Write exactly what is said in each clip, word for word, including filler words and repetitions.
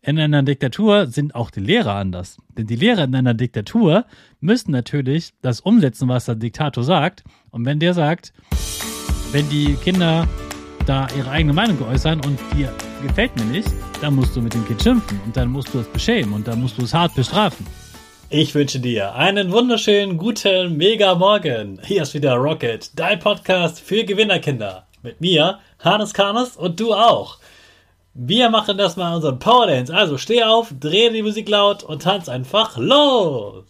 In einer Diktatur sind auch die Lehrer anders. Denn die Lehrer in einer Diktatur müssen natürlich das umsetzen, was der Diktator sagt. Und wenn der sagt, wenn die Kinder da ihre eigene Meinung äußern und dir gefällt mir nicht, dann musst du mit dem Kind schimpfen und dann musst du es beschämen und dann musst du es hart bestrafen. Ich wünsche dir einen wunderschönen, guten, mega Morgen. Hier ist wieder Rocket, dein Podcast für Gewinnerkinder. Mit mir, Hannes Karnes und du auch. Wir machen das mal unseren Power Dance. Also steh auf, dreh die Musik laut und tanz einfach los.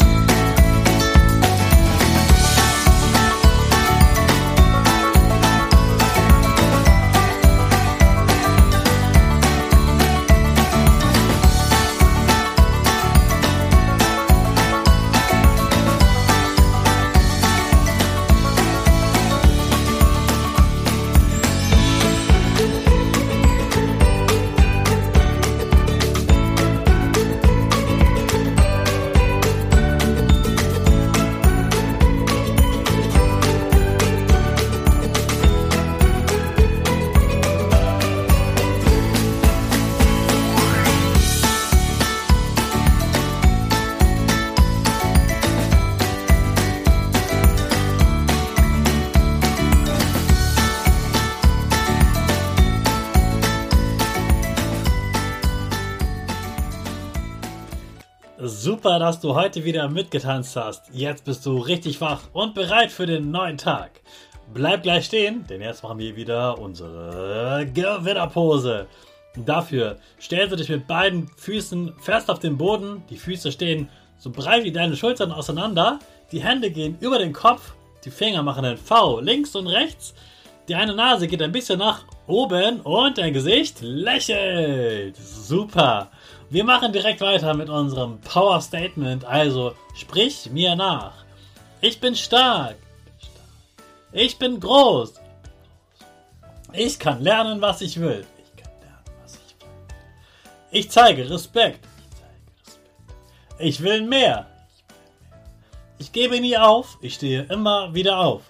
Super, dass du heute wieder mitgetanzt hast. Jetzt bist du richtig wach und bereit für den neuen Tag. Bleib gleich stehen, denn jetzt machen wir wieder unsere Gewinnerpose. Dafür stellst du dich mit beiden Füßen fest auf den Boden. Die Füße stehen so breit wie deine Schultern auseinander. Die Hände gehen über den Kopf. Die Finger machen ein V links und rechts. Die eine Nase geht ein bisschen nach oben und dein Gesicht lächelt. Super. Wir machen direkt weiter mit unserem Power Statement. Also sprich mir nach. Ich bin stark. Ich bin groß. Ich kann lernen, was ich will. Ich kann lernen, was ich will. Ich zeige Respekt. Ich zeige Respekt. Ich will mehr. Ich gebe nie auf. Ich stehe immer wieder auf.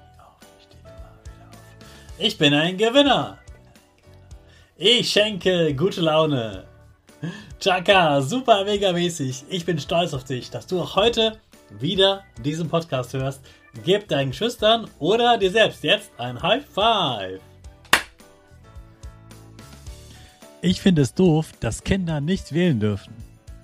Ich bin ein Gewinner. Ich schenke gute Laune. Chaka, super mega mäßig. Ich bin stolz auf dich, dass du auch heute wieder diesen Podcast hörst. Gib deinen Geschwistern oder dir selbst jetzt ein High Five. Ich finde es doof, dass Kinder nicht wählen dürfen.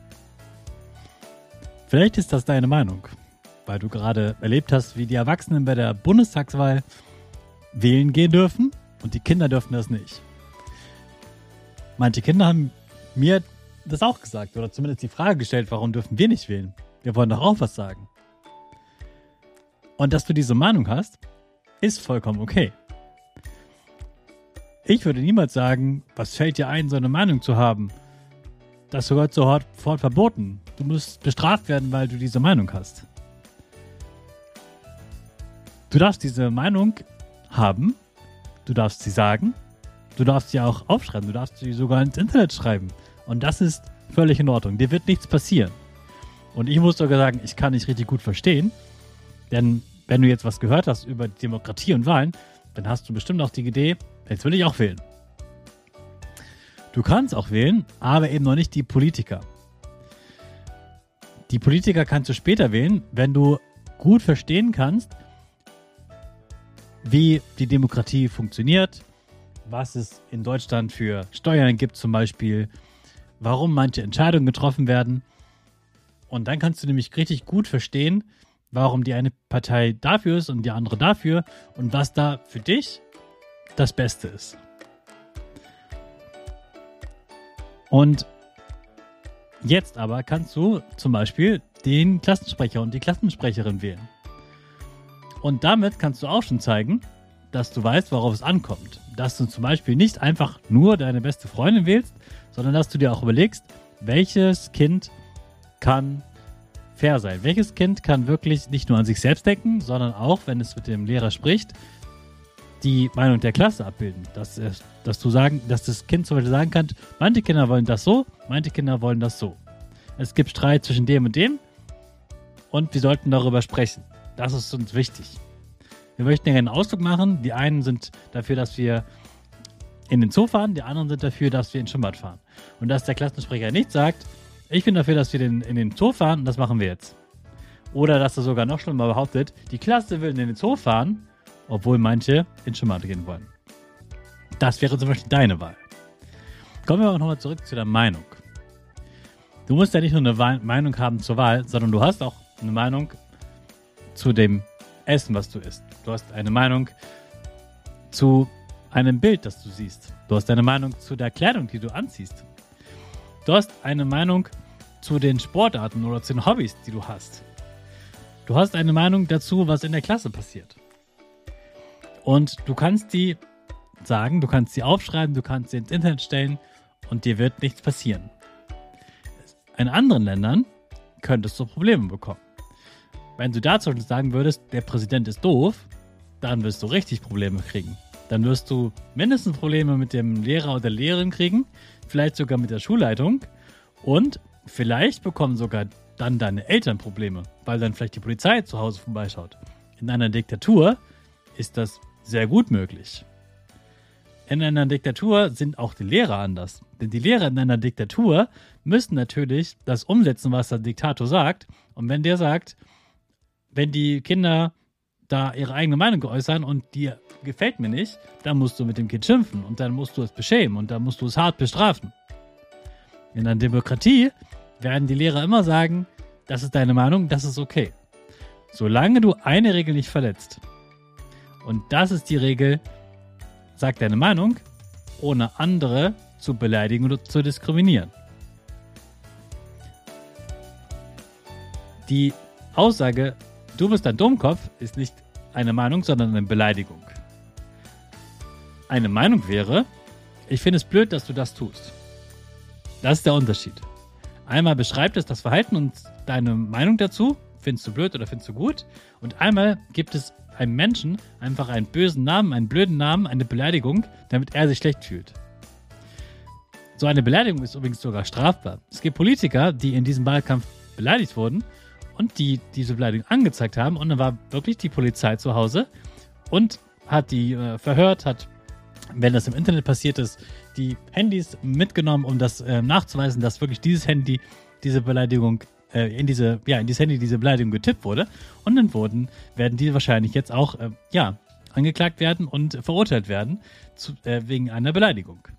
Vielleicht ist das deine Meinung, weil du gerade erlebt hast, wie die Erwachsenen bei der Bundestagswahl wählen gehen dürfen und die Kinder dürfen das nicht. Manche Kinder haben mir das auch gesagt oder zumindest die Frage gestellt, warum dürfen wir nicht wählen? Wir wollen doch auch was sagen. Und dass du diese Meinung hast, ist vollkommen okay. Ich würde niemals sagen, was fällt dir ein, so eine Meinung zu haben? Das gehört sofort verboten. Du musst bestraft werden, weil du diese Meinung hast. Du darfst diese Meinung haben, du darfst sie sagen, du darfst sie auch aufschreiben, du darfst sie sogar ins Internet schreiben. Und das ist völlig in Ordnung. Dir wird nichts passieren. Und ich muss sogar sagen, ich kann nicht richtig gut verstehen, denn wenn du jetzt was gehört hast über Demokratie und Wahlen, dann hast du bestimmt auch die Idee, jetzt will ich auch wählen. Du kannst auch wählen, aber eben noch nicht die Politiker. Die Politiker kannst du später wählen, wenn du gut verstehen kannst, wie die Demokratie funktioniert, was es in Deutschland für Steuern gibt zum Beispiel, warum manche Entscheidungen getroffen werden. Und dann kannst du nämlich richtig gut verstehen, warum die eine Partei dafür ist und die andere dafür und was da für dich das Beste ist. Und jetzt aber kannst du zum Beispiel den Klassensprecher und die Klassensprecherin wählen. Und damit kannst du auch schon zeigen, dass du weißt, worauf es ankommt. Dass du zum Beispiel nicht einfach nur deine beste Freundin wählst, sondern dass du dir auch überlegst, welches Kind kann fair sein. Welches Kind kann wirklich nicht nur an sich selbst denken, sondern auch, wenn es mit dem Lehrer spricht, die Meinung der Klasse abbilden. Dass, dass, du sagen, dass das Kind zum Beispiel sagen kann, manche Kinder wollen das so, manche Kinder wollen das so. Es gibt Streit zwischen dem und dem und wir sollten darüber sprechen. Das ist uns wichtig. Wir möchten ja einen Ausdruck machen. Die einen sind dafür, dass wir in den Zoo fahren, die anderen sind dafür, dass wir in den Schwimmbad fahren. Und dass der Klassensprecher nicht sagt, ich bin dafür, dass wir den, in den Zoo fahren und das machen wir jetzt. Oder dass er sogar noch schlimmer behauptet, die Klasse will in den Zoo fahren, obwohl manche in den Schwimmbad gehen wollen. Das wäre zum Beispiel deine Wahl. Kommen wir aber nochmal zurück zu der Meinung. Du musst ja nicht nur eine Wahl- Meinung haben zur Wahl, sondern du hast auch eine Meinung zu dem Essen, was du isst. Du hast eine Meinung zu einem Bild, das du siehst. Du hast eine Meinung zu der Kleidung, die du anziehst. Du hast eine Meinung zu den Sportarten oder zu den Hobbys, die du hast. Du hast eine Meinung dazu, was in der Klasse passiert. Und du kannst die sagen, du kannst sie aufschreiben, du kannst sie ins Internet stellen und dir wird nichts passieren. In anderen Ländern könntest du Probleme bekommen. Wenn du dazu sagen würdest, der Präsident ist doof, dann wirst du richtig Probleme kriegen. Dann wirst du mindestens Probleme mit dem Lehrer oder Lehrerin kriegen, vielleicht sogar mit der Schulleitung und vielleicht bekommen sogar dann deine Eltern Probleme, weil dann vielleicht die Polizei zu Hause vorbeischaut. In einer Diktatur ist das sehr gut möglich. In einer Diktatur sind auch die Lehrer anders. Denn die Lehrer in einer Diktatur müssen natürlich das umsetzen, was der Diktator sagt. Und wenn der sagt, wenn die Kinder da ihre eigene Meinung äußern und die gefällt mir nicht, dann musst du mit dem Kind schimpfen und dann musst du es beschämen und dann musst du es hart bestrafen. In einer Demokratie werden die Lehrer immer sagen, das ist deine Meinung, das ist okay. Solange du eine Regel nicht verletzt. Und das ist die Regel, sag deine Meinung, ohne andere zu beleidigen oder zu diskriminieren. Die Aussage, du bist ein Dummkopf, ist nicht eine Meinung, sondern eine Beleidigung. Eine Meinung wäre, ich finde es blöd, dass du das tust. Das ist der Unterschied. Einmal beschreibt es das Verhalten und deine Meinung dazu, findest du blöd oder findest du gut. Und einmal gibt es einem Menschen einfach einen bösen Namen, einen blöden Namen, eine Beleidigung, damit er sich schlecht fühlt. So eine Beleidigung ist übrigens sogar strafbar. Es gibt Politiker, die in diesem Wahlkampf beleidigt wurden und die diese Beleidigung angezeigt haben und dann war wirklich die Polizei zu Hause und hat die äh, verhört, hat, wenn das im Internet passiert ist, die Handys mitgenommen, um das äh, nachzuweisen, dass wirklich dieses Handy, diese Beleidigung äh, in diese, ja, in dieses Handy diese Beleidigung getippt wurde und dann wurden, werden die wahrscheinlich jetzt auch, äh, ja, angeklagt werden und verurteilt werden zu, äh, wegen einer Beleidigung.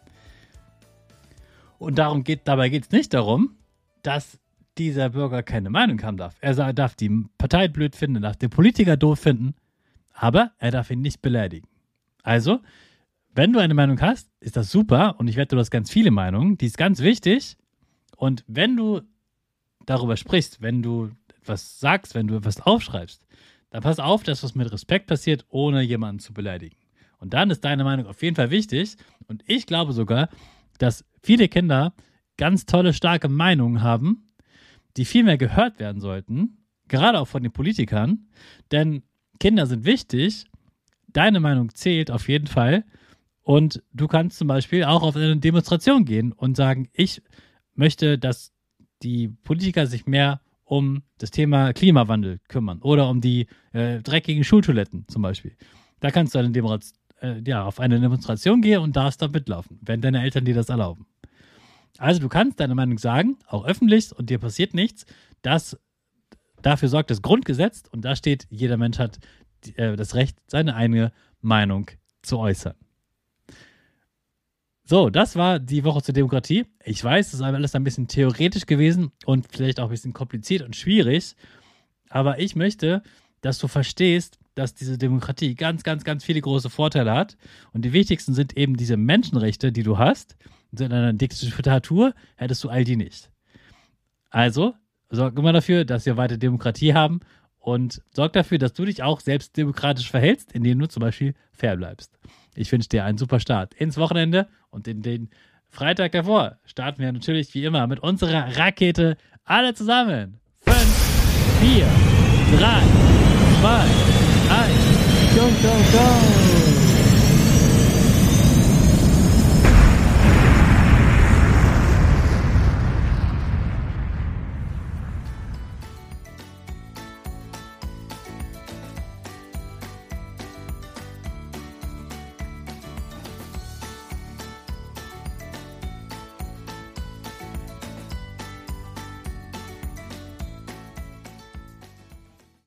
Und darum geht, dabei geht es nicht darum, dass dieser Bürger keine Meinung haben darf. Er darf die Partei blöd finden, er darf den Politiker doof finden, aber er darf ihn nicht beleidigen. Also, wenn du eine Meinung hast, ist das super und ich wette, du hast ganz viele Meinungen, die ist ganz wichtig und wenn du darüber sprichst, wenn du etwas sagst, wenn du etwas aufschreibst, dann pass auf, dass das mit Respekt passiert, ohne jemanden zu beleidigen. Und dann ist deine Meinung auf jeden Fall wichtig und ich glaube sogar, dass viele Kinder ganz tolle, starke Meinungen haben, die viel mehr gehört werden sollten, gerade auch von den Politikern, denn Kinder sind wichtig, deine Meinung zählt auf jeden Fall und du kannst zum Beispiel auch auf eine Demonstration gehen und sagen, ich möchte, dass die Politiker sich mehr um das Thema Klimawandel kümmern oder um die äh, dreckigen Schultoiletten zum Beispiel. Da kannst du eine Demonstration ja, auf eine Demonstration gehe und darfst da mitlaufen, wenn deine Eltern dir das erlauben. Also du kannst deine Meinung sagen, auch öffentlich und dir passiert nichts. Das, dafür sorgt das Grundgesetz und da steht, jeder Mensch hat die, äh, das Recht, seine eigene Meinung zu äußern. So, das war die Woche zur Demokratie. Ich weiß, das ist alles ein bisschen theoretisch gewesen und vielleicht auch ein bisschen kompliziert und schwierig, aber ich möchte, dass du verstehst, dass diese Demokratie ganz, ganz, ganz viele große Vorteile hat. Und die wichtigsten sind eben diese Menschenrechte, die du hast. Und in einer Diktatur hättest du all die nicht. Also, sorg immer dafür, dass wir weiter Demokratie haben und sorg dafür, dass du dich auch selbst demokratisch verhältst, indem du zum Beispiel fair bleibst. Ich wünsche dir einen super Start ins Wochenende und in den Freitag davor starten wir natürlich wie immer mit unserer Rakete alle zusammen. Fünf, vier, drei, zwei, eins, go, go, go!